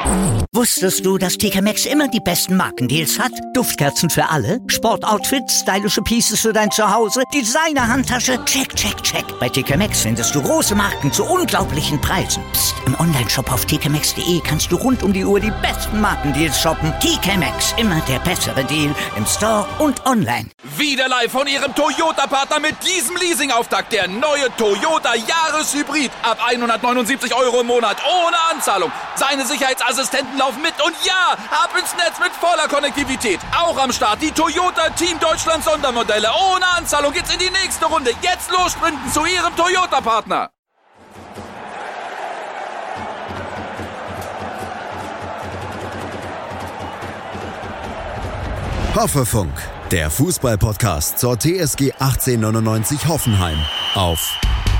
Wusstest du, dass TK Maxx immer die besten Markendeals hat? Duftkerzen für alle, Sportoutfits, stylische Pieces für dein Zuhause, Designer-Handtasche, check, check, check. Bei TK Maxx findest du große Marken zu unglaublichen Preisen. Psst. Im Onlineshop auf tkmaxx.de kannst du rund um die Uhr die besten Markendeals shoppen. TK Maxx, immer der bessere Deal im Store und online. Wieder live von Ihrem Toyota-Partner mit diesem Leasing-Auftakt. Der neue Toyota Jahreshybrid. Ab 179 € im Monat. Ohne Anzahlung. Seine Sicherheitsassistenten laufen mit. Und ja, ab ins Netz mit voller Konnektivität. Auch am Start die Toyota Team Deutschland Sondermodelle. Ohne Anzahlung geht's in die nächste Runde. Jetzt los sprinten zu Ihrem Toyota-Partner. Hoffefunk, der Fußball-Podcast zur TSG 1899 Hoffenheim auf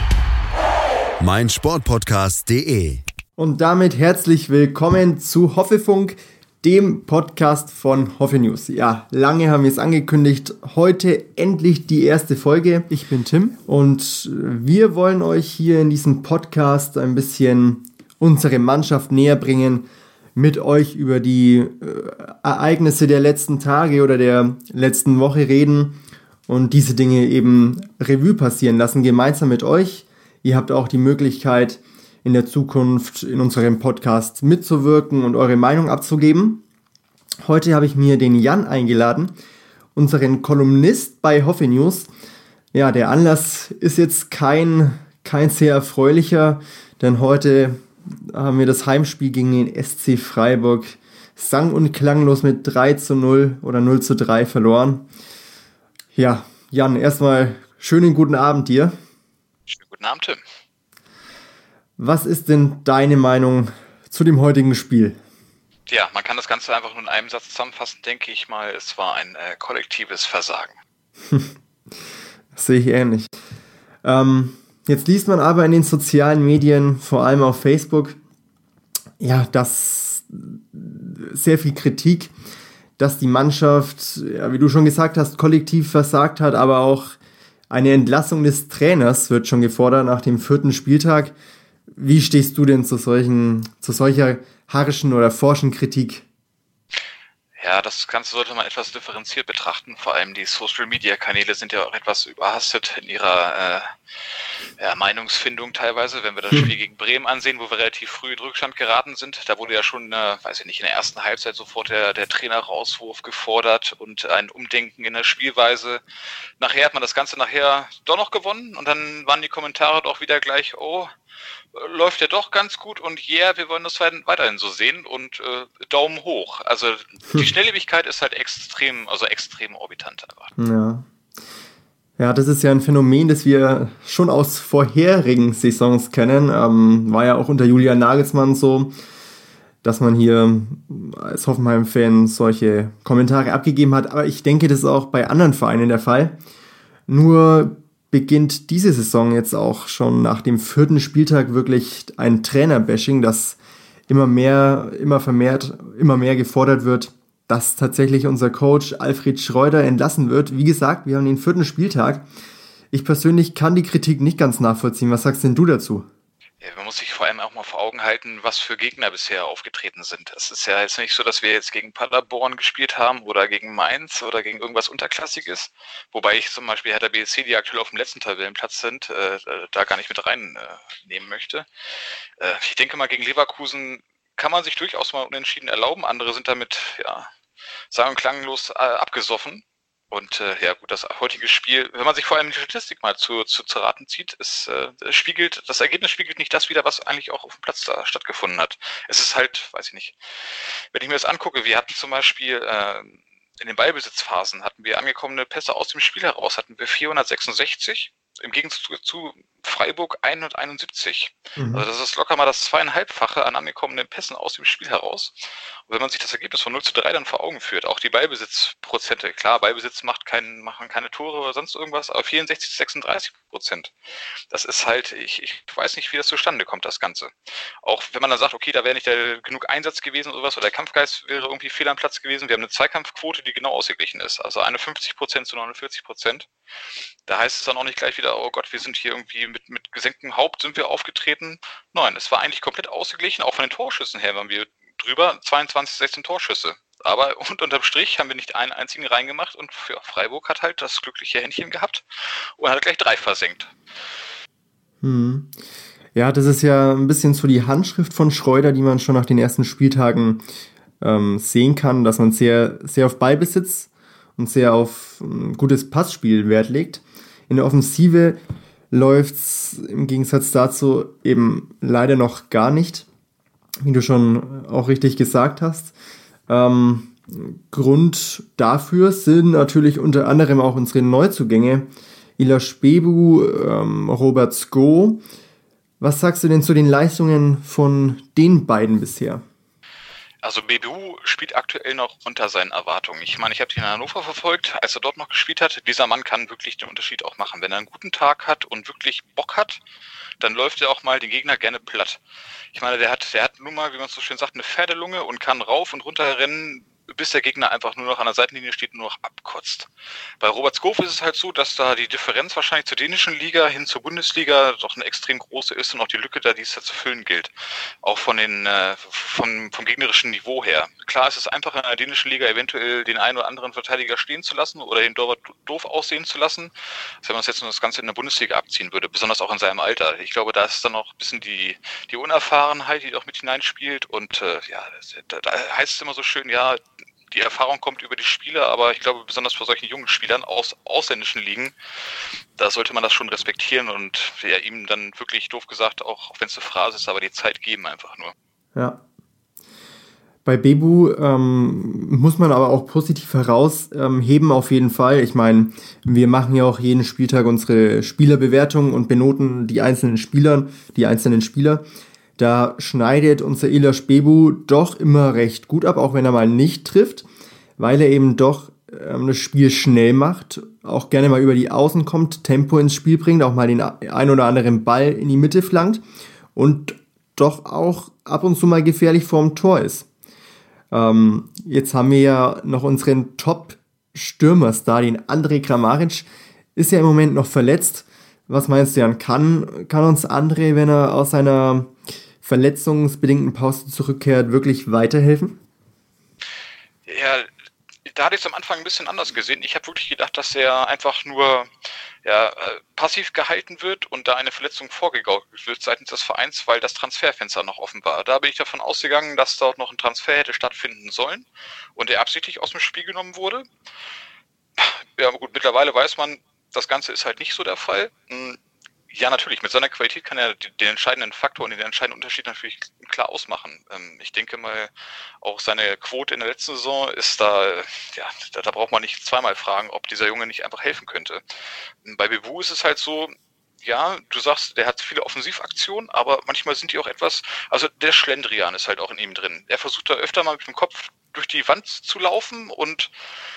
meinsportpodcast.de. Und damit herzlich willkommen zu Hoffefunk, dem Podcast von Hoffe News. Ja, lange haben wir es angekündigt. Heute endlich die erste Folge. Ich bin Tim und wir wollen euch hier in diesem Podcast ein bisschen unsere Mannschaft näher bringen, mit euch über die Ereignisse der letzten Tage oder der letzten Woche reden und diese Dinge eben Revue passieren lassen, gemeinsam mit euch. Ihr habt auch die Möglichkeit, in der Zukunft in unserem Podcast mitzuwirken und eure Meinung abzugeben. Heute habe ich mir den Jan eingeladen, unseren Kolumnist bei Hoffe News. Ja, der Anlass ist jetzt kein sehr erfreulicher, denn heute haben wir das Heimspiel gegen den SC Freiburg sang- und klanglos mit 3:0 oder 0:3 verloren. Ja, Jan, erstmal schönen guten Abend dir. Schönen guten Abend, Tim. Was ist denn deine Meinung zu dem heutigen Spiel? Ja, man kann das Ganze einfach nur in einem Satz zusammenfassen, denke ich mal. Es war ein kollektives Versagen. Das sehe ich ähnlich. Jetzt liest man aber in den sozialen Medien, vor allem auf Facebook, ja, dass sehr viel Kritik, dass die Mannschaft, ja, wie du schon gesagt hast, kollektiv versagt hat, aber auch eine Entlassung des Trainers wird schon gefordert nach dem 4. Spieltag. Wie stehst du denn zu solcher harschen oder forschen Kritik? Ja, das Ganze sollte man etwas differenziert betrachten. Vor allem die Social-Media-Kanäle sind ja auch etwas überhastet in ihrer Meinungsfindung teilweise. Wenn wir das Spiel gegen Bremen ansehen, wo wir relativ früh in Rückstand geraten sind, da wurde ja schon, in der ersten Halbzeit sofort der Trainer-Rauswurf gefordert und ein Umdenken in der Spielweise. Nachher hat man das Ganze doch noch gewonnen und dann waren die Kommentare doch wieder gleich, läuft ja doch ganz gut und wir wollen das weiterhin so sehen und Daumen hoch. Also die Schnelllebigkeit ist halt extrem orbitant einfach. Ja, das ist ja ein Phänomen, das wir schon aus vorherigen Saisons kennen. War ja auch unter Julian Nagelsmann so, dass man hier als Hoffenheim-Fan solche Kommentare abgegeben hat. Aber ich denke, das ist auch bei anderen Vereinen der Fall. Nur beginnt diese Saison jetzt auch schon nach dem 4. Spieltag wirklich ein Trainer-Bashing, das immer mehr gefordert wird, dass tatsächlich unser Coach Alfred Schreuder entlassen wird. Wie gesagt, wir haben den 4. Spieltag. Ich persönlich kann die Kritik nicht ganz nachvollziehen. Was sagst denn du dazu? Ja, man muss sich vor allem auch mal vor Augen halten, was für Gegner bisher aufgetreten sind. Es ist ja jetzt nicht so, dass wir jetzt gegen Paderborn gespielt haben oder gegen Mainz oder gegen irgendwas Unterklassiges. Wobei ich zum Beispiel Hertha BSC, die aktuell auf dem letzten Tabellenplatz sind, da gar nicht mit reinnehmen möchte. Ich denke mal, gegen Leverkusen kann man sich durchaus mal unentschieden erlauben. Andere sind damit, sang- und klanglos abgesoffen. Und das heutige Spiel, wenn man sich vor allem die Statistik mal zu Raten zieht, das Ergebnis spiegelt nicht das wider, was eigentlich auch auf dem Platz da stattgefunden hat. Es ist halt, weiß ich nicht, wenn ich mir das angucke, wir hatten zum Beispiel in den Ballbesitzphasen hatten wir angekommene Pässe aus dem Spiel heraus, hatten wir 466, im Gegenzug zu Freiburg 171. Also das ist locker mal das 2,5-fache an angekommenen Pässen aus dem Spiel heraus. Und wenn man sich das Ergebnis von 0:3 dann vor Augen führt, auch die Ballbesitzprozente, klar, Ballbesitz machen keine Tore oder sonst irgendwas, aber 64-36%. Das ist halt, ich weiß nicht, wie das zustande kommt, das Ganze. Auch wenn man dann sagt, okay, da wäre nicht genug Einsatz gewesen oder sowas, oder der Kampfgeist wäre irgendwie fehl am Platz gewesen. Wir haben eine Zweikampfquote, die genau ausgeglichen ist. Also 51% zu 49%. Da heißt es dann auch nicht gleich wieder, oh Gott, wir sind hier irgendwie mit gesenktem Haupt sind wir aufgetreten. Nein, es war eigentlich komplett ausgeglichen. Auch von den Torschüssen her waren wir drüber 22, 16 Torschüsse. Aber unterm Strich haben wir nicht einen einzigen reingemacht und für Freiburg hat halt das glückliche Händchen gehabt und hat gleich 3 versenkt. Ja, das ist ja ein bisschen so die Handschrift von Schreuder, die man schon nach den ersten Spieltagen sehen kann, dass man sehr, sehr auf Ballbesitz und sehr auf ein gutes Passspiel Wert legt. In der Offensive läuft's im Gegensatz dazu eben leider noch gar nicht, wie du schon auch richtig gesagt hast. Grund dafür sind natürlich unter anderem auch unsere Neuzugänge, Ilaš Bebu, Robert Sko. Was sagst du denn zu den Leistungen von den beiden bisher? Also Bebu spielt aktuell noch unter seinen Erwartungen. Ich meine, ich habe ihn in Hannover verfolgt, als er dort noch gespielt hat. Dieser Mann kann wirklich den Unterschied auch machen. Wenn er einen guten Tag hat und wirklich Bock hat, dann läuft er auch mal den Gegner gerne platt. Ich meine, der hat nun mal, wie man so schön sagt, eine Pferdelunge und kann rauf und runter rennen, bis der Gegner einfach nur noch an der Seitenlinie steht und nur noch abkotzt. Bei Robert Skov ist es halt so, dass da die Differenz wahrscheinlich zur dänischen Liga hin zur Bundesliga doch eine extrem große ist und auch die Lücke da, die es da zu füllen gilt. Auch vom gegnerischen Niveau her. Klar ist es einfach in der dänischen Liga eventuell den einen oder anderen Verteidiger stehen zu lassen oder den Torwart doof aussehen zu lassen, wenn man es jetzt nur das Ganze in der Bundesliga abziehen würde, besonders auch in seinem Alter. Ich glaube, da ist dann noch ein bisschen die Unerfahrenheit, die auch mit hineinspielt und da heißt es immer so schön, ja, die Erfahrung kommt über die Spieler, aber ich glaube, besonders bei solchen jungen Spielern aus ausländischen Ligen, da sollte man das schon respektieren und ihm dann wirklich doof gesagt, auch wenn es eine Phrase ist, aber die Zeit geben einfach nur. Ja. Bei Bebu muss man aber auch positiv herausheben auf jeden Fall. Ich meine, wir machen ja auch jeden Spieltag unsere Spielerbewertung und benoten die einzelnen Spieler. Da schneidet unser Ilaš Bebu doch immer recht gut ab, auch wenn er mal nicht trifft, weil er eben doch das Spiel schnell macht, auch gerne mal über die Außen kommt, Tempo ins Spiel bringt, auch mal den ein oder anderen Ball in die Mitte flankt und doch auch ab und zu mal gefährlich vorm Tor ist. Jetzt haben wir ja noch unseren Top-Stürmerstar, den Andrej Kramaric, ist ja im Moment noch verletzt. Was meinst du, Jan? Kann uns Andrej, wenn er aus seiner verletzungsbedingten Pause zurückkehrt, wirklich weiterhelfen? Ja, da hatte ich es am Anfang ein bisschen anders gesehen. Ich habe wirklich gedacht, dass er einfach nur passiv gehalten wird und da eine Verletzung vorgegaukelt wird seitens des Vereins, weil das Transferfenster noch offen war. Da bin ich davon ausgegangen, dass dort noch ein Transfer hätte stattfinden sollen und er absichtlich aus dem Spiel genommen wurde. Ja, gut, mittlerweile weiß man, das Ganze ist halt nicht so der Fall. Ja, natürlich, mit seiner Qualität kann er den entscheidenden Faktor und den entscheidenden Unterschied natürlich klar ausmachen. Ich denke mal, auch seine Quote in der letzten Saison ist da braucht man nicht zweimal fragen, ob dieser Junge nicht einfach helfen könnte. Bei Bebu ist es halt so, ja, du sagst, der hat viele Offensivaktionen, aber manchmal sind die auch also der Schlendrian ist halt auch in ihm drin. Er versucht da öfter mal mit dem Kopf durch die Wand zu laufen und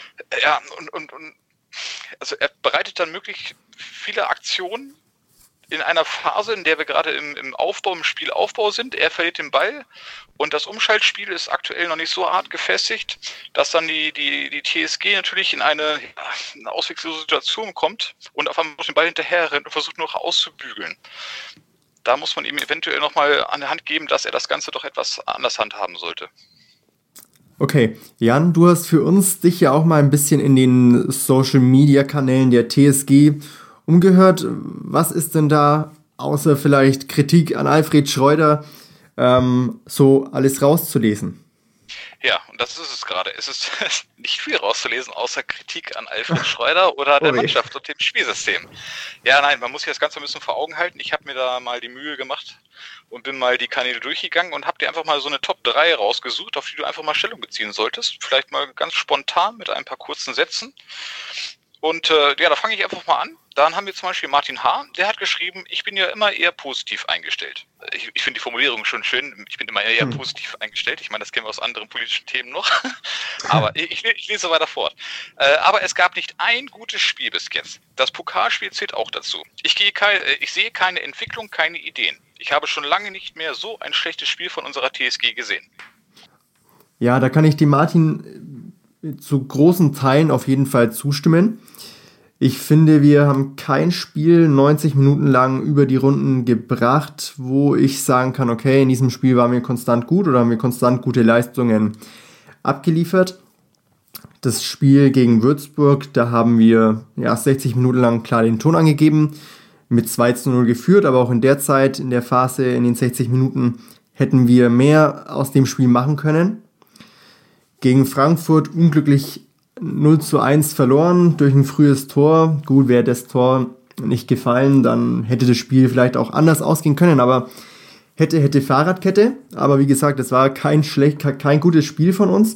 also er bereitet dann möglich viele Aktionen in einer Phase, in der wir gerade im Spielaufbau sind. Er verliert den Ball und das Umschaltspiel ist aktuell noch nicht so hart gefestigt, dass dann die TSG natürlich in eine auswegslose Situation kommt und auf einmal den Ball hinterher rennt und versucht noch auszubügeln. Da muss man ihm eventuell nochmal an der Hand geben, dass er das Ganze doch etwas anders handhaben sollte. Okay, Jan, du hast für uns dich ja auch mal ein bisschen in den Social-Media-Kanälen der TSG umgehört. Was ist denn da, außer vielleicht Kritik an Alfred Schreuder, so alles rauszulesen? Ja, und das ist es gerade. Es ist nicht viel rauszulesen, außer Kritik an Alfred Schreuder oder der Mannschaft und dem Spielsystem. Ja, nein, man muss sich das Ganze ein bisschen vor Augen halten. Ich habe mir da mal die Mühe gemacht und bin mal die Kanäle durchgegangen und habe dir einfach mal so eine Top 3 rausgesucht, auf die du einfach mal Stellung beziehen solltest. Vielleicht mal ganz spontan mit ein paar kurzen Sätzen. Und da fange ich einfach mal an. Dann haben wir zum Beispiel Martin H., der hat geschrieben, ich bin ja immer eher positiv eingestellt. Ich finde die Formulierung schon schön, ich bin immer eher positiv eingestellt. Ich meine, das kennen wir aus anderen politischen Themen noch. Aber ich lese weiter fort. Aber es gab nicht ein gutes Spiel bis jetzt. Das Pokalspiel zählt auch dazu. Ich sehe keine Entwicklung, keine Ideen. Ich habe schon lange nicht mehr so ein schlechtes Spiel von unserer TSG gesehen. Ja, da kann ich dem Martin zu großen Teilen auf jeden Fall zustimmen. Ich finde, wir haben kein Spiel 90 Minuten lang über die Runden gebracht, wo ich sagen kann, okay, in diesem Spiel waren wir konstant gut oder haben wir konstant gute Leistungen abgeliefert. Das Spiel gegen Würzburg, da haben wir 60 Minuten lang klar den Ton angegeben, mit 2-0 geführt, aber auch in der Zeit, in der Phase, in den 60 Minuten hätten wir mehr aus dem Spiel machen können. Gegen Frankfurt unglücklich 0-1 verloren durch ein frühes Tor. Gut, wäre das Tor nicht gefallen, dann hätte das Spiel vielleicht auch anders ausgehen können, aber hätte Fahrradkette. Aber wie gesagt, es war kein gutes Spiel von uns.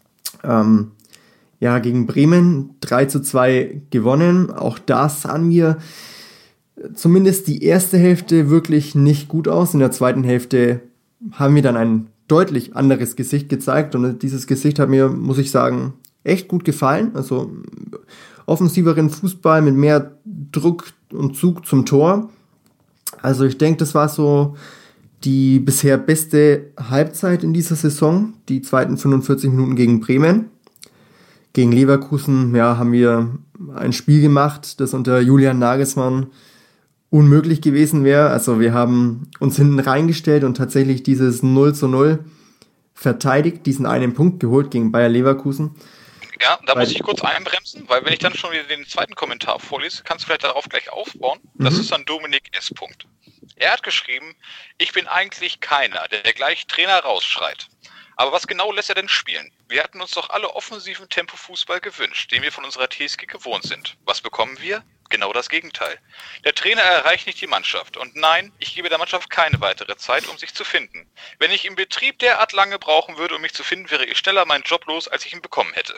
Gegen Bremen 3-2 gewonnen. Auch da sahen wir zumindest die erste Hälfte wirklich nicht gut aus. In der zweiten Hälfte haben wir dann ein deutlich anderes Gesicht gezeigt und dieses Gesicht hat mir, muss ich sagen, echt gut gefallen. Also offensiveren Fußball mit mehr Druck und Zug zum Tor. Also ich denke, das war so die bisher beste Halbzeit in dieser Saison. Die zweiten 45 Minuten gegen Bremen. Gegen Leverkusen haben wir ein Spiel gemacht, das unter Julian Nagelsmann unmöglich gewesen wäre. Also wir haben uns hinten reingestellt und tatsächlich dieses 0-0 verteidigt, diesen einen Punkt geholt gegen Bayer Leverkusen. Ja, da muss ich kurz einbremsen, weil wenn ich dann schon wieder den zweiten Kommentar vorlese, kannst du vielleicht darauf gleich aufbauen. Das ist dann Dominik S. Er hat geschrieben, ich bin eigentlich keiner, der gleich Trainer rausschreit. Aber was genau lässt er denn spielen? Wir hatten uns doch alle offensiven Tempo-Fußball gewünscht, den wir von unserer TSG gewohnt sind. Was bekommen wir? Genau das Gegenteil. Der Trainer erreicht nicht die Mannschaft. Und nein, ich gebe der Mannschaft keine weitere Zeit, um sich zu finden. Wenn ich im Betrieb derart lange brauchen würde, um mich zu finden, wäre ich schneller meinen Job los, als ich ihn bekommen hätte.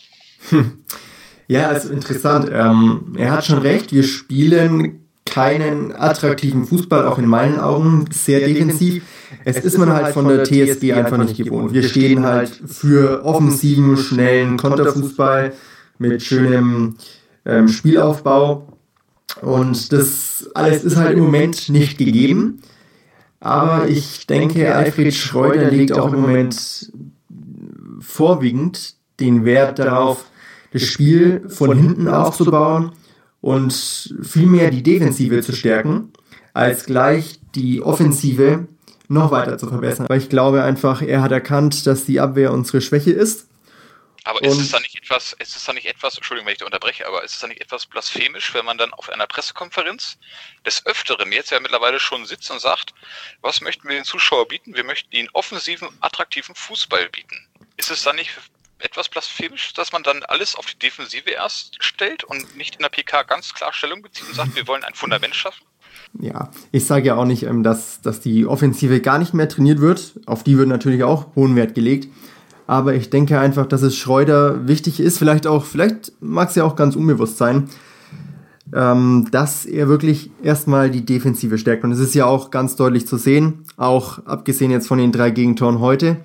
Ja, also interessant. Er hat schon recht, wir spielen keinen attraktiven Fußball, auch in meinen Augen, sehr defensiv. Es ist man halt von der TSG einfach nicht gewohnt. Wir stehen halt für offensiven, schnellen Konterfußball mit schönem Spielaufbau und das alles ist halt im Moment nicht gegeben. Aber ich denke, Alfred Schreuder legt auch im Moment vorwiegend den Wert darauf, das Spiel von hinten aufzubauen und vielmehr die Defensive zu stärken, als gleich die Offensive noch weiter zu verbessern. Weil ich glaube einfach, er hat erkannt, dass die Abwehr unsere Schwäche ist. Aber ist es dann nicht etwas, Entschuldigung, wenn ich da unterbreche, aber ist es dann nicht etwas blasphemisch, wenn man dann auf einer Pressekonferenz des Öfteren jetzt ja mittlerweile schon sitzt und sagt, was möchten wir den Zuschauern bieten? Wir möchten ihnen offensiven, attraktiven Fußball bieten. Ist es dann nicht etwas blasphemisch, dass man dann alles auf die Defensive erst stellt und nicht in der PK ganz klar Stellung bezieht und sagt, wir wollen ein Fundament schaffen? Ja, ich sage ja auch nicht, dass die Offensive gar nicht mehr trainiert wird. Auf die wird natürlich auch hohen Wert gelegt. Aber ich denke einfach, dass es Schreuder wichtig ist, vielleicht mag es ja auch ganz unbewusst sein, dass er wirklich erstmal die Defensive stärkt. Und es ist ja auch ganz deutlich zu sehen, auch abgesehen jetzt von den 3 Gegentoren heute.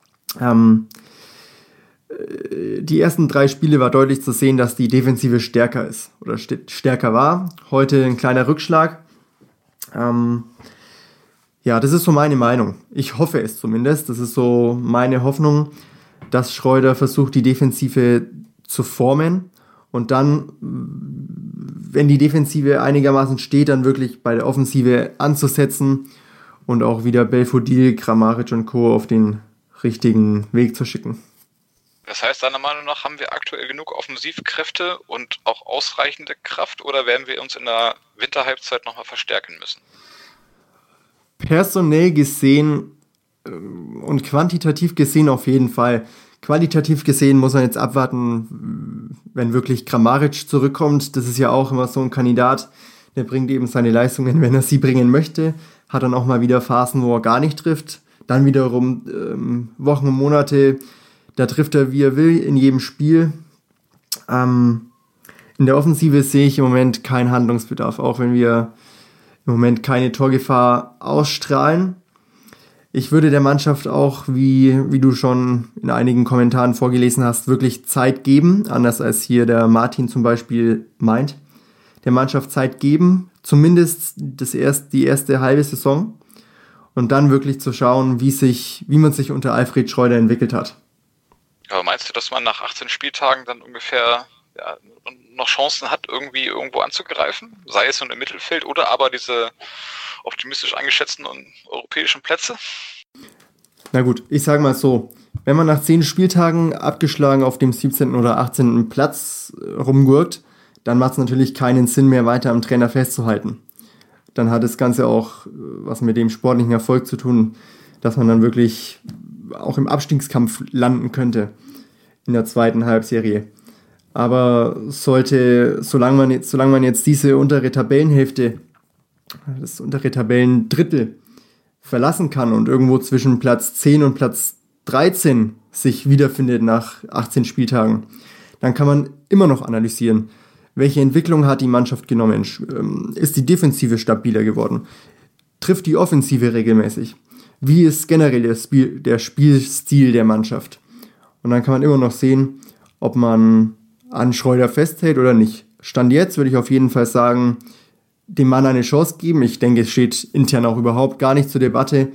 Die ersten 3 Spiele war deutlich zu sehen, dass die Defensive stärker ist oder stärker war. Heute ein kleiner Rückschlag. Das ist so meine Meinung. Ich hoffe es zumindest. Das ist so meine Hoffnung, dass Schreuder versucht, die Defensive zu formen und dann, wenn die Defensive einigermaßen steht, dann wirklich bei der Offensive anzusetzen und auch wieder Belfodil, Kramaric und Co. auf den richtigen Weg zu schicken. Das heißt, deiner Meinung nach haben wir aktuell genug Offensivkräfte und auch ausreichende Kraft oder werden wir uns in der Winterhalbzeit nochmal verstärken müssen? Personell gesehen und quantitativ gesehen auf jeden Fall. Qualitativ gesehen muss man jetzt abwarten, wenn wirklich Kramaric zurückkommt. Das ist ja auch immer so ein Kandidat, der bringt eben seine Leistungen, wenn er sie bringen möchte. Hat dann auch mal wieder Phasen, wo er gar nicht trifft. Dann wiederum Wochen und Monate, da trifft er, wie er will, in jedem Spiel. In der Offensive sehe ich im Moment keinen Handlungsbedarf, auch wenn wir im Moment keine Torgefahr ausstrahlen. Ich würde der Mannschaft auch, wie du schon in einigen Kommentaren vorgelesen hast, wirklich Zeit geben, anders als hier der Martin zum Beispiel meint. Der Mannschaft Zeit geben, zumindest die erste halbe Saison und dann wirklich zu schauen, wie man sich unter Alfred Schreuder entwickelt hat. Aber meinst du, dass man nach 18 Spieltagen dann ungefähr noch Chancen hat, irgendwie irgendwo anzugreifen, sei es nun im Mittelfeld oder aber diese optimistisch eingeschätzten europäischen Plätze? Na gut, ich sage mal so, wenn man nach 10 Spieltagen abgeschlagen auf dem 17. oder 18. Platz rumgurkt, dann macht es natürlich keinen Sinn mehr, weiter am Trainer festzuhalten. Dann hat das Ganze auch was mit dem sportlichen Erfolg zu tun, dass man dann wirklich auch im Abstiegskampf landen könnte in der zweiten Halbserie. Aber solange man jetzt diese untere Tabellenhälfte, das untere Tabellendrittel verlassen kann und irgendwo zwischen Platz 10 und Platz 13 sich wiederfindet nach 18 Spieltagen, dann kann man immer noch analysieren, welche Entwicklung hat die Mannschaft genommen. Ist die Defensive stabiler geworden? Trifft die Offensive regelmäßig? Wie ist generell der Spielstil der Mannschaft? Und dann kann man immer noch sehen, ob man an Schreuder festhält oder nicht. Stand jetzt würde ich auf jeden Fall sagen, dem Mann eine Chance geben. Ich denke, es steht intern auch überhaupt gar nicht zur Debatte.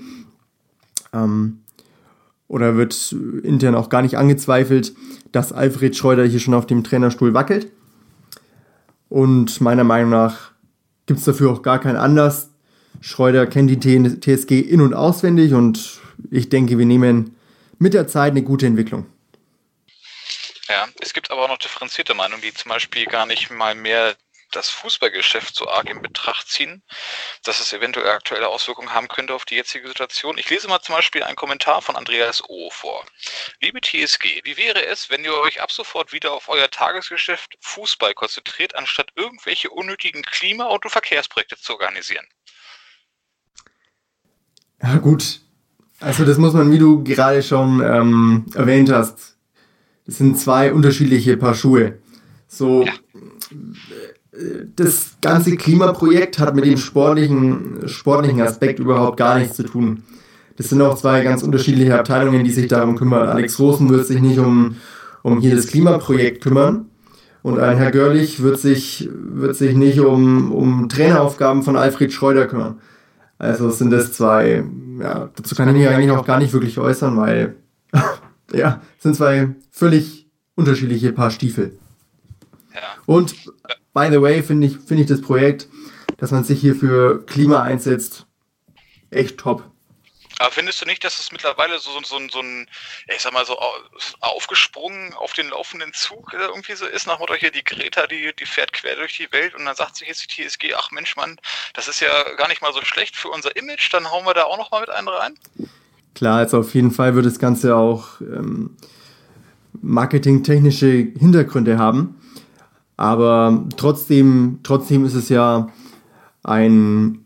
Oder wird intern auch gar nicht angezweifelt, dass Alfred Schreuder hier schon auf dem Trainerstuhl wackelt. Und meiner Meinung nach gibt es dafür auch gar keinen Anlass. Schreuder kennt die TSG in- und auswendig und ich denke, wir nehmen mit der Zeit eine gute Entwicklung. Ja, es gibt aber auch noch differenzierte Meinungen, die zum Beispiel gar nicht mal mehr das Fußballgeschäft so arg in Betracht ziehen, dass es eventuell aktuelle Auswirkungen haben könnte auf die jetzige Situation. Ich lese mal zum Beispiel einen Kommentar von Andreas O. vor. Liebe TSG, wie wäre es, wenn ihr euch ab sofort wieder auf euer Tagesgeschäft Fußball konzentriert, anstatt irgendwelche unnötigen Klima- und Verkehrsprojekte zu organisieren? Ja gut, also das muss man, wie du gerade schon erwähnt hast, das sind 2 unterschiedliche Paar Schuhe. So, ja. Das ganze Klimaprojekt hat mit dem sportlichen Aspekt überhaupt gar nichts zu tun. Das sind auch 2 ganz unterschiedliche Abteilungen, die sich darum kümmern. Alex Rosen wird sich nicht um hier das Klimaprojekt kümmern und ein Herr Görlich wird sich nicht um Traineraufgaben von Alfred Schreuder kümmern. Also sind das 2, ja, dazu kann ich mich eigentlich auch gar nicht wirklich äußern, weil ja, sind 2 völlig unterschiedliche Paar Stiefel. Ja. Und by the way, finde ich das Projekt, dass man sich hier für Klima einsetzt, echt top. Aber findest du nicht, dass es mittlerweile so ein, ich sag mal so, aufgesprungen auf den laufenden Zug irgendwie so ist, nach Motto hier, die Greta, die fährt quer durch die Welt und dann sagt sich jetzt die TSG, ach Mensch, Mann, das ist ja gar nicht mal so schlecht für unser Image, dann hauen wir da auch noch mal mit einem rein? Klar, also auf jeden Fall wird das Ganze auch marketingtechnische Hintergründe haben, aber trotzdem ist es ja eine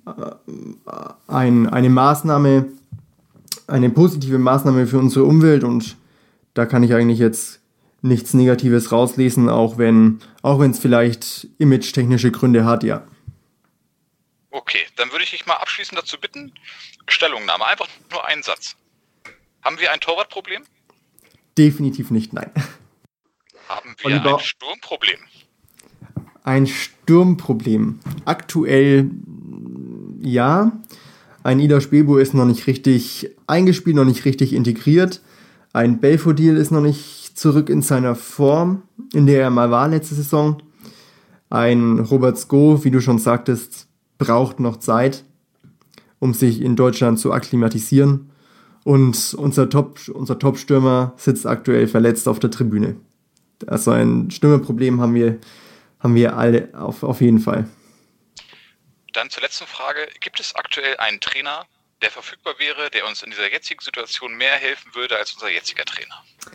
Maßnahme, eine positive Maßnahme für unsere Umwelt und da kann ich eigentlich jetzt nichts Negatives rauslesen, auch wenn es vielleicht image-technische Gründe hat, ja. Okay, dann würde ich dich mal abschließend dazu bitten, Stellungnahme, einfach nur einen Satz. Haben wir ein Torwartproblem? Definitiv nicht, nein. Haben wir ein Sturmproblem? Ein Sturmproblem. Aktuell ja. Ein Ida Spebo ist noch nicht richtig eingespielt, noch nicht richtig integriert. Ein Belfodil ist noch nicht zurück in seiner Form, in der er mal war letzte Saison. Ein Robert Sko, wie du schon sagtest, braucht noch Zeit, um sich in Deutschland zu akklimatisieren. Und unser Top-Stürmer sitzt aktuell verletzt auf der Tribüne. Also ein Stürmerproblem haben wir alle auf jeden Fall. Dann zur letzten Frage. Gibt es aktuell einen Trainer, der verfügbar wäre, der uns in dieser jetzigen Situation mehr helfen würde als unser jetziger Trainer?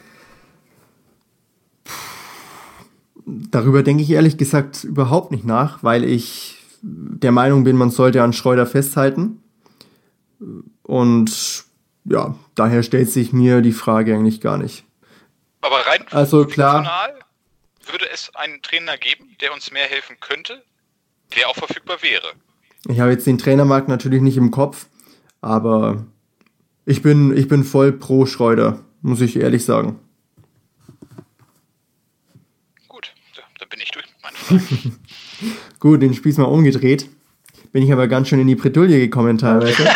Darüber denke ich ehrlich gesagt überhaupt nicht nach, weil ich der Meinung bin, man sollte an Schreuder festhalten. Und ja, daher stellt sich mir die Frage eigentlich gar nicht. Aber rein funktional würde es einen Trainer geben, der uns mehr helfen könnte, der auch verfügbar wäre? Ich habe jetzt den Trainermarkt natürlich nicht im Kopf, aber ich bin voll pro Schreuder, muss ich ehrlich sagen. Gut, dann bin ich durch mit meinen Fragen. Gut, den Spieß mal umgedreht. Bin ich aber ganz schön in die Bredouille gekommen teilweise.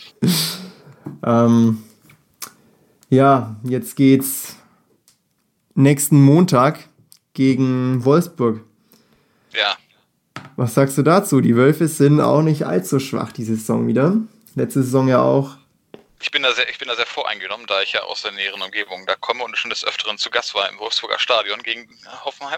Ja, jetzt geht's nächsten Montag gegen Wolfsburg. Ja. Was sagst du dazu? Die Wölfe sind auch nicht allzu schwach diese Saison wieder. Letzte Saison ja auch. Ich bin da sehr voreingenommen, da ich ja aus der näheren Umgebung da komme und schon des Öfteren zu Gast war im Wolfsburger Stadion gegen Hoffenheim.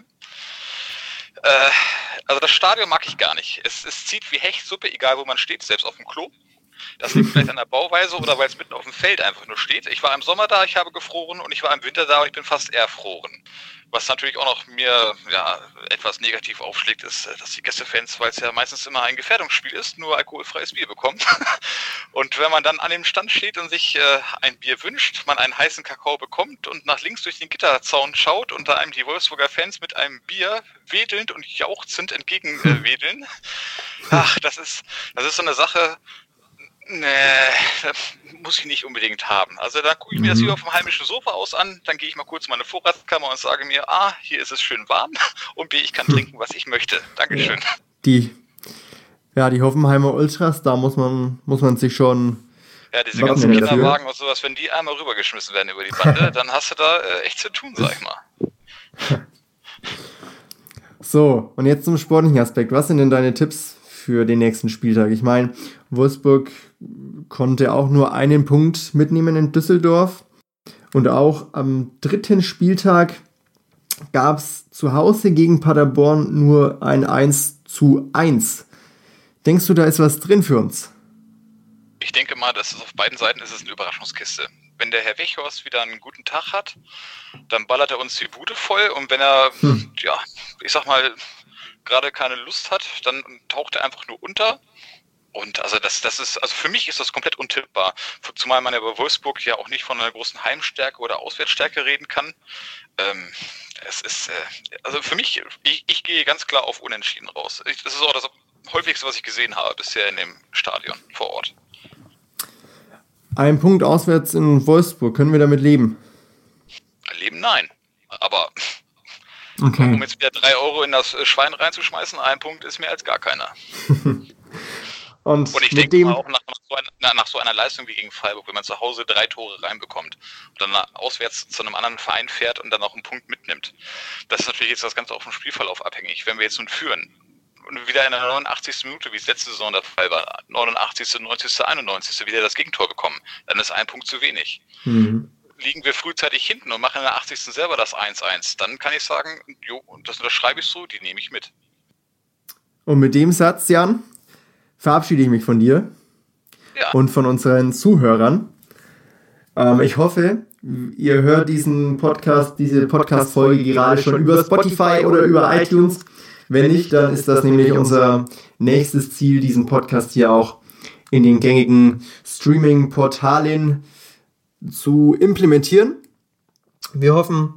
Also das Stadion mag ich gar nicht. Es zieht wie Hechtsuppe, egal wo man steht, selbst auf dem Klo. Das liegt vielleicht an der Bauweise oder weil es mitten auf dem Feld einfach nur steht. Ich war im Sommer da, ich habe gefroren, und ich war im Winter da und ich bin fast erfroren. Was natürlich auch noch mir etwas negativ aufschlägt, ist, dass die Gästefans, weil es ja meistens immer ein Gefährdungsspiel ist, nur alkoholfreies Bier bekommen. Und wenn man dann an dem Stand steht und sich ein Bier wünscht, man einen heißen Kakao bekommt und nach links durch den Gitterzaun schaut und da einem die Wolfsburger Fans mit einem Bier wedelnd und jauchzend entgegenwedeln. Ach, das ist so eine Sache. Nee, das muss ich nicht unbedingt haben. Also da gucke ich mir das hier auf dem heimischen Sofa aus an, dann gehe ich mal kurz in meine Vorratskammer und sage mir, A, hier ist es schön warm, und B, ich kann trinken, was ich möchte. Dankeschön. Die Hoffenheimer Ultras, da muss man sich schon... Ja, diese ganzen Kinderwagen und sowas, wenn die einmal rübergeschmissen werden über die Bande, dann hast du da echt zu tun, sag ich mal. So, und jetzt zum sportlichen Aspekt. Was sind denn deine Tipps für den nächsten Spieltag? Ich meine, Wolfsburg konnte auch nur einen Punkt mitnehmen in Düsseldorf, und auch am 3. Spieltag gab es zu Hause gegen Paderborn nur ein 1:1. Denkst du, da ist was drin für uns? Ich denke mal, dass es auf beiden Seiten ist eine Überraschungskiste. Wenn der Herr Weghorst wieder einen guten Tag hat, dann ballert er uns die Bude voll, und wenn er, ich sag mal, gerade keine Lust hat, dann taucht er einfach nur unter. Und also das ist, also für mich ist das komplett untippbar. Zumal man ja bei Wolfsburg ja auch nicht von einer großen Heimstärke oder Auswärtsstärke reden kann. Es ist, also für mich, ich gehe ganz klar auf Unentschieden raus. Das ist auch das häufigste, was ich gesehen habe bisher in dem Stadion vor Ort. Ein Punkt auswärts in Wolfsburg, können wir damit leben? Leben, nein. Aber okay. Um jetzt wieder 3 Euro in das Schwein reinzuschmeißen, ein Punkt ist mehr als gar keiner. Und ich denke mal auch nach so einer Leistung wie gegen Freiburg, wenn man zu Hause 3 Tore reinbekommt und dann auswärts zu einem anderen Verein fährt und dann auch einen Punkt mitnimmt. Das ist natürlich jetzt das Ganze auch vom Spielverlauf abhängig. Wenn wir jetzt nun führen und wieder in der 89. Minute, wie es letzte Saison der Fall war, 89., 90., 91. wieder das Gegentor bekommen, dann ist ein Punkt zu wenig. Liegen wir frühzeitig hinten und machen in der 80. selber das 1:1, dann kann ich sagen, das unterschreibe ich so, die nehme ich mit. Und mit dem Satz, Jan, verabschiede ich mich von dir und von unseren Zuhörern. Ich hoffe, ihr hört diese Podcast-Folge gerade schon über Spotify oder über iTunes. Wenn nicht, dann ist das nämlich unser nächstes Ziel, diesen Podcast hier auch in den gängigen Streaming-Portalen zu implementieren. Wir hoffen,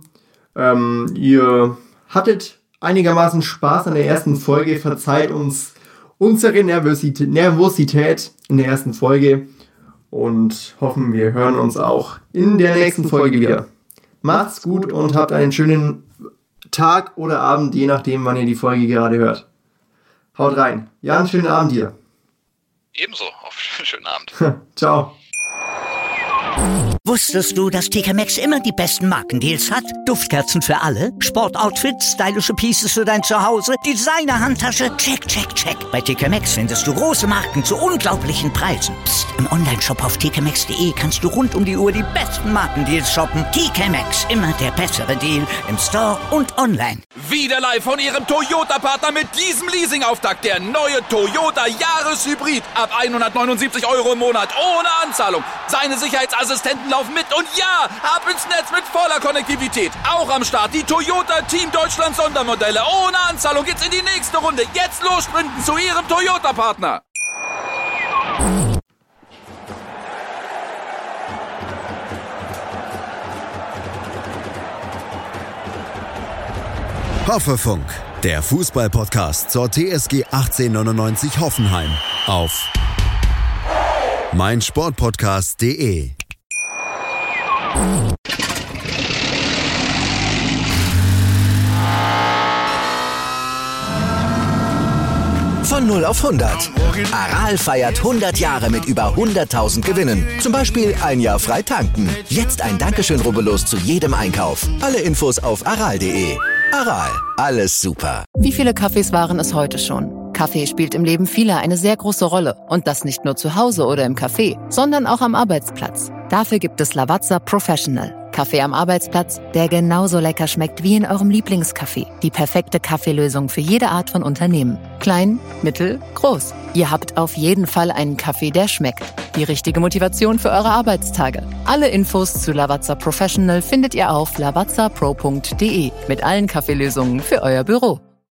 ihr hattet einigermaßen Spaß an der ersten Folge. Verzeiht uns unsere Nervosität in der ersten Folge und hoffen, wir hören uns auch in der nächsten Folge wieder. Macht's gut und habt einen schönen Tag oder Abend, je nachdem, wann ihr die Folge gerade hört. Haut rein. Jan, schönen Abend dir. Ebenso, auf einen schönen Abend. Ciao. Wusstest du, dass TK Maxx immer die besten Markendeals hat? Duftkerzen für alle, Sportoutfits, stylische Pieces für dein Zuhause, Designer-Handtasche, check, check, check. Bei TK Maxx findest du große Marken zu unglaublichen Preisen. Psst. Im Onlineshop auf tkmaxx.de kannst du rund um die Uhr die besten Markendeals shoppen. TK Maxx, immer der bessere Deal im Store und online. Wieder live von Ihrem Toyota-Partner mit diesem Leasing-Auftakt. Der neue Toyota Jahreshybrid. Ab 179 € im Monat. Ohne Anzahlung. Seine Sicherheitsassistenten laufen mit. Und ja, ab ins Netz mit voller Konnektivität. Auch am Start die Toyota Team Deutschland Sondermodelle. Ohne Anzahlung geht's in die nächste Runde. Jetzt los sprinten zu Ihrem Toyota-Partner. Hoffefunk, der Fußball-Podcast zur TSG 1899 Hoffenheim auf meinsportpodcast.de. Von 0 auf 100. Aral feiert 100 Jahre mit über 100.000 Gewinnen. Zum Beispiel ein Jahr frei tanken. Jetzt ein Dankeschön, rubbellos zu jedem Einkauf. Alle Infos auf aral.de. Aral, alles super. Wie viele Kaffees waren es heute schon? Kaffee spielt im Leben vieler eine sehr große Rolle. Und das nicht nur zu Hause oder im Café, sondern auch am Arbeitsplatz. Dafür gibt es Lavazza Professional. Kaffee am Arbeitsplatz, der genauso lecker schmeckt wie in eurem Lieblingscafé. Die perfekte Kaffeelösung für jede Art von Unternehmen. Klein, mittel, groß. Ihr habt auf jeden Fall einen Kaffee, der schmeckt. Die richtige Motivation für eure Arbeitstage. Alle Infos zu Lavazza Professional findet ihr auf lavazzapro.de mit allen Kaffeelösungen für euer Büro.